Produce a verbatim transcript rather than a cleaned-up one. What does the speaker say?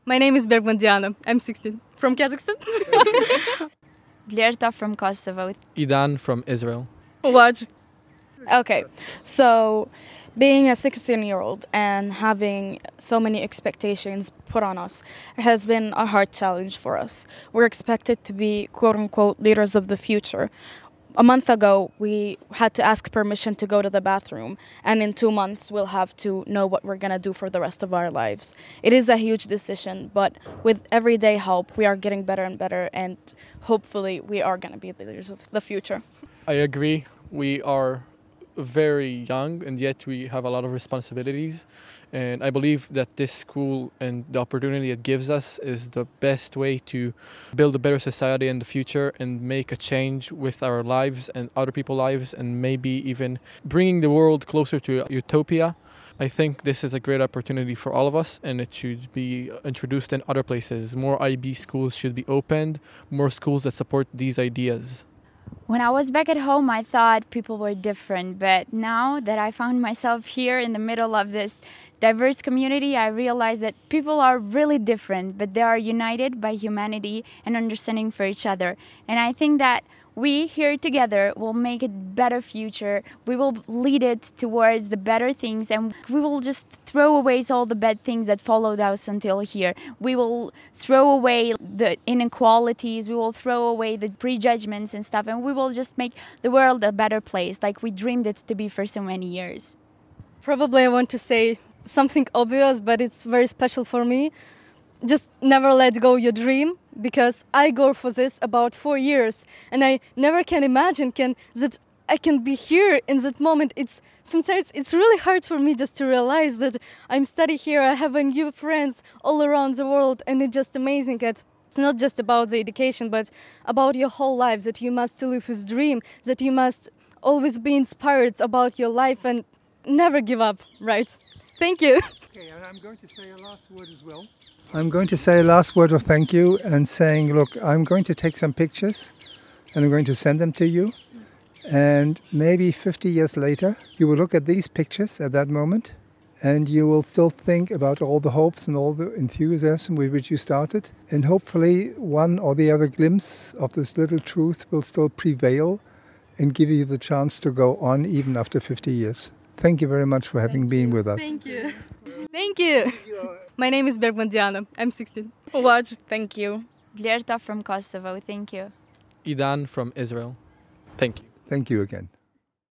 My name is Bergman Diana. I'm sixteen. From Kazakhstan. Vlerta from Kosovo. Idan from Israel. Watch. Okay, so being a sixteen-year-old and having so many expectations put on us has been a hard challenge for us. We're expected to be, quote-unquote, leaders of the future. A month ago, we had to ask permission to go to the bathroom, and in two months, we'll have to know what we're going to do for the rest of our lives. It is a huge decision, but with everyday help, we are getting better and better, and hopefully, we are going to be the leaders of the future. I agree. We are very young, and yet we have a lot of responsibilities. And I believe that this school and the opportunity it gives us is the best way to build a better society in the future and make a change with our lives and other people's lives, and maybe even bringing the world closer to utopia. I think this is a great opportunity for all of us, and it should be introduced in other places. More I B schools should be opened, more schools that support these ideas. When I was back at home, I thought people were different, but now that I found myself here in the middle of this diverse community, I realize that people are really different, but they are united by humanity and understanding for each other. And I think that we here together will make a better future. We will lead it towards the better things, and we will just throw away all the bad things that followed us until here. We will throw away the inequalities, we will throw away the prejudgments and stuff, and we will just make the world a better place like we dreamed it to be for so many years. Probably I want to say something obvious, but it's very special for me. Just never let go your dream, because I go for this about four years, and I never can imagine can that I can be here in that moment. It's sometimes it's really hard for me just to realize that I'm studying here. I have a new friends all around the world, and it's just amazing. That it's not just about the education, but about your whole life. That you must live with dream. That you must always be inspired about your life and never give up. Right? Thank you. Okay, and I'm going to say a last word as well. I'm going to say a last word of thank you and saying, look, I'm going to take some pictures and I'm going to send them to you. And maybe fifty years later, you will look at these pictures at that moment and you will still think about all the hopes and all the enthusiasm with which you started. And hopefully one or the other glimpse of this little truth will still prevail and give you the chance to go on even after fifty years. Thank you very much for having Thank been you. with us. Thank you. Thank you. My name is Bergman Diana. I'm sixteen. Watch, thank you. Vlerta from Kosovo. Thank you. Idan from Israel. Thank you. Thank you again.